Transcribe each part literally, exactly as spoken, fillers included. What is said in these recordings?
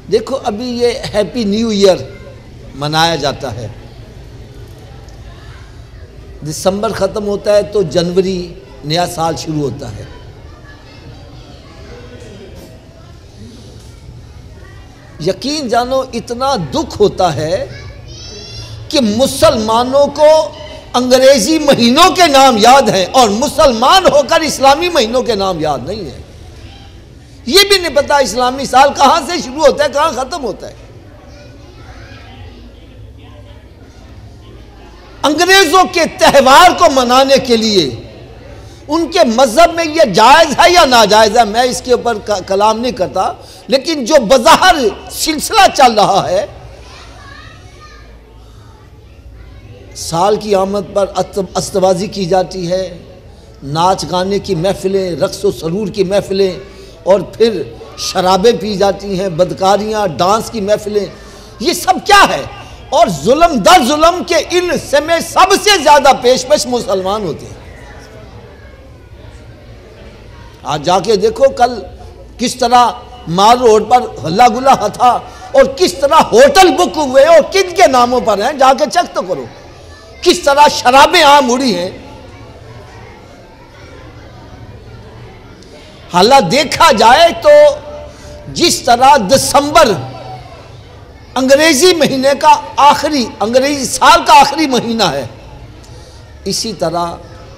देखो अभी ये हैप्पी न्यू ईयर मनाया जाता है, दिसंबर ख़त्म होता है तो जनवरी नया साल शुरू होता है। यकीन जानो इतना दुख होता है कि मुसलमानों को अंग्रेजी महीनों के नाम याद हैं और मुसलमान होकर इस्लामी महीनों के नाम याद नहीं है। ये भी नहीं पता इस्लामी साल कहां से शुरू होता है, कहां खत्म होता है। अंग्रेजों के त्यौहार को मनाने के लिए उनके मजहब में यह जायज है या नाजायज है, मैं इसके ऊपर कलाम नहीं करता, लेकिन जो बज़ाहिर सिलसिला चल रहा है, साल की आमद पर अस्तबाजी की जाती है, नाच गाने की महफिलें, रक्स व सरूर की महफिलें, और फिर शराबें पी जाती हैं, बदकारियाँ, डांस की महफिलें, ये सब क्या है। और जुल्म दर जुल्म के इन समय सबसे ज्यादा पेशपेश मुसलमान होते हैं। आज जाके देखो कल किस तरह माल रोड पर हल्ला गुल्ला था और किस तरह होटल बुक हुए और किन के नामों पर हैं, जाके चेक तो करो किस तरह शराबें आम उड़ी हैं। हालांकि देखा जाए तो जिस तरह दिसंबर अंग्रेजी महीने का आखिरी, अंग्रेजी साल का आखिरी महीना है, इसी तरह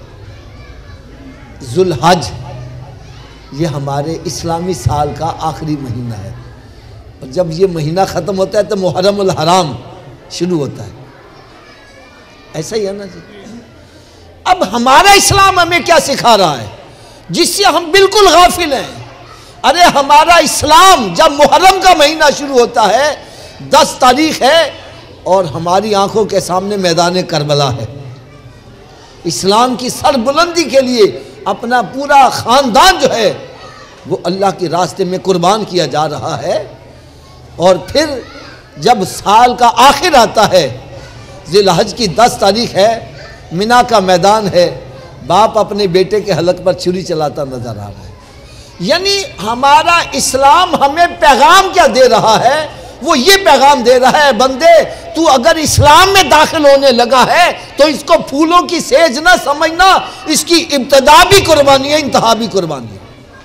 जुल्हज ये हमारे इस्लामी साल का आखिरी महीना है। और जब ये महीना ख़त्म होता है तो मुहर्रम उल हराम शुरू होता है। ऐसा ही है ना जी। अब हमारा इस्लाम हमें क्या सिखा रहा है जिससे हम बिल्कुल गाफिल हैं। अरे हमारा इस्लाम जब मुहर्रम का महीना शुरू होता है, दस तारीख है और हमारी आंखों के सामने मैदान करबला है। इस्लाम की सरबुलंदी के लिए अपना पूरा ख़ानदान जो है वो अल्लाह के रास्ते में कुर्बान किया जा रहा है। और फिर जब साल का आखिर आता है, ज़िलहज की दस तारीख है, मिना का मैदान है, बाप अपने बेटे के हलक पर छुरी चलाता नजर आ रहा है। यानी हमारा इस्लाम हमें पैगाम क्या दे रहा है, वो ये पैगाम दे रहा है, बंदे तू अगर इस्लाम में दाखिल होने लगा है तो इसको फूलों की सेज ना समझना, इसकी इब्तिदा भी कुर्बानी है, इंतहा भी कुर्बानी है।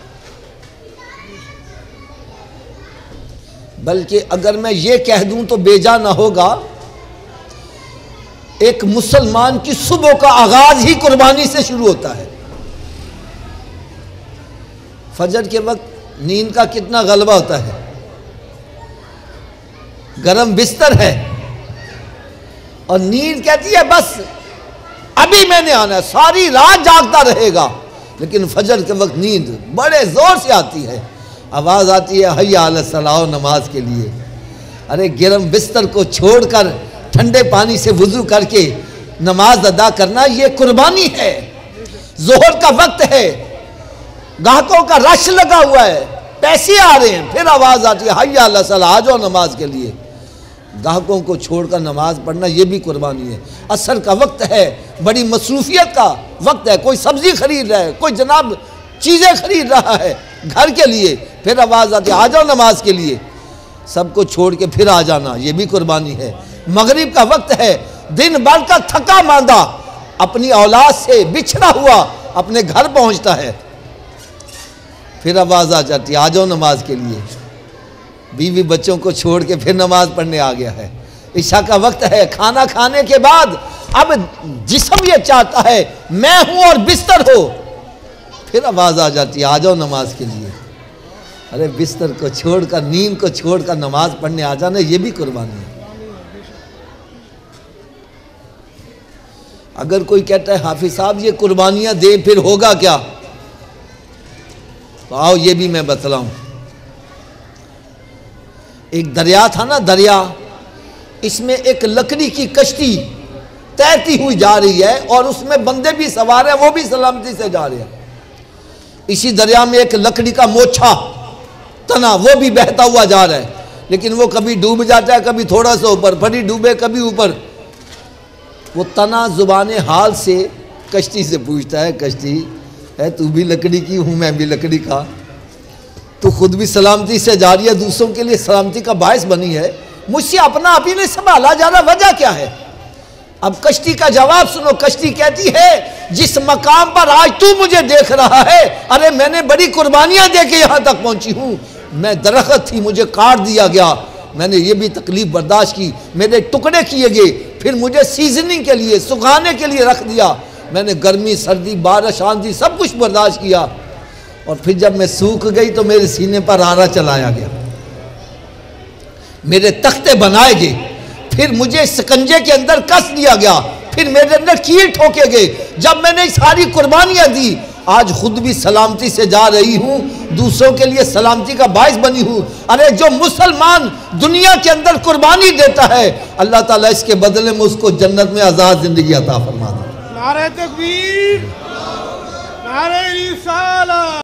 बल्कि अगर मैं ये कह दूं तो बेजा ना होगा, एक मुसलमान की सुबह का आगाज ही कुर्बानी से शुरू होता है। फजर के वक्त नींद का कितना गलबा होता है, गरम बिस्तर है और नींद कहती है बस अभी मैंने आना है, सारी रात जागता रहेगा। लेकिन फजर के वक्त नींद बड़े जोर से आती है, आवाज आती है हय्या अला सलाह, नमाज के लिए। अरे गरम बिस्तर को छोड़कर ठंडे पानी से वुजू करके नमाज अदा करना ये कुर्बानी है। जोहर का वक्त है, ग्राहकों का रश लगा हुआ है, पैसे आ रहे हैं, फिर आवाज आती है हय्या अला सलाह, आ जाओ नमाज के लिए। ग्राहकों को छोड़कर नमाज पढ़ना ये भी कुर्बानी है। असर का वक्त है, बड़ी मसरूफियत का वक्त है, कोई सब्जी खरीद रहा है, कोई जनाब चीज़ें खरीद रहा है घर के लिए, फिर आवाज़ आती है आ जाओ नमाज के लिए। सबको छोड़ के फिर आ जाना ये भी कुर्बानी है। मगरिब का वक्त है, दिन भर का थका मांदा अपनी औलाद से बिछड़ा हुआ अपने घर पहुंचता है, फिर आवाज़ आ जाती है आ जाओ नमाज के लिए। बीवी बच्चों को छोड़ के फिर नमाज पढ़ने आ गया है। इशा का वक्त है, खाना खाने के बाद अब जिस्म ये चाहता है मैं हूं और बिस्तर हो, फिर आवाज़ आ जाती है आ जाओ नमाज के लिए। अरे बिस्तर को छोड़कर, नींद को छोड़कर नमाज पढ़ने आ जाना ये भी कुर्बानी है। अगर कोई कहता है हाफिज साहब ये कुर्बानियां दे फिर होगा क्या, तो आओ ये भी मैं बतलाऊं। एक दरिया था ना, दरिया, इसमें एक लकड़ी की कश्ती तैरती हुई जा रही है और उसमें बंदे भी सवार हैं, वो भी सलामती से जा रहे हैं। इसी दरिया में एक लकड़ी का मोछा तना वो भी बहता हुआ जा रहा है, लेकिन वो कभी डूब जाता है, कभी थोड़ा सा ऊपर, फटी डूबे कभी ऊपर। वो तना जुबाने हाल से कश्ती से पूछता है, कश्ती है तू भी लकड़ी की, हूं मैं भी लकड़ी का, तो खुद भी सलामती से जा रही है, दूसरों के लिए सलामती का बायस बनी है, मुझसे अपना आप ही नहीं संभाला जा रहा, वजह क्या है? अब कश्ती का जवाब सुनो। कश्ती कहती है जिस मकाम पर आज तू मुझे देख रहा है, अरे मैंने बड़ी कुर्बानियां दे के यहां तक पहुंची हूं। मैं दरख्त थी, मुझे काट दिया गया, मैंने ये भी तकलीफ बर्दाश्त की, मेरे टुकड़े किए गए, फिर मुझे सीजनिंग के लिए, सुखाने के लिए रख दिया, मैंने गर्मी सर्दी बारिश आंधी सब कुछ बर्दाश्त किया, और फिर जब मैं सूख गई तो मेरे सीने पर आरा चलाया गया, मेरे तख्ते बनाए गए, फिर मुझे शिकंजे के अंदर कस दिया गया, फिर मेरे अंदर कील ठोके गए। जब मैंने सारी कुर्बानियां दी, आज खुद भी सलामती से जा रही हूं, दूसरों के लिए सलामती का बायस बनी हूं। अरे जो मुसलमान दुनिया के अंदर कुर्बानी देता है, अल्लाह ताला इसके बदले में उसको जन्नत में आज़ाद जिंदगी अता फरमा देता है। नारे तकबीर, नारे रिसालत।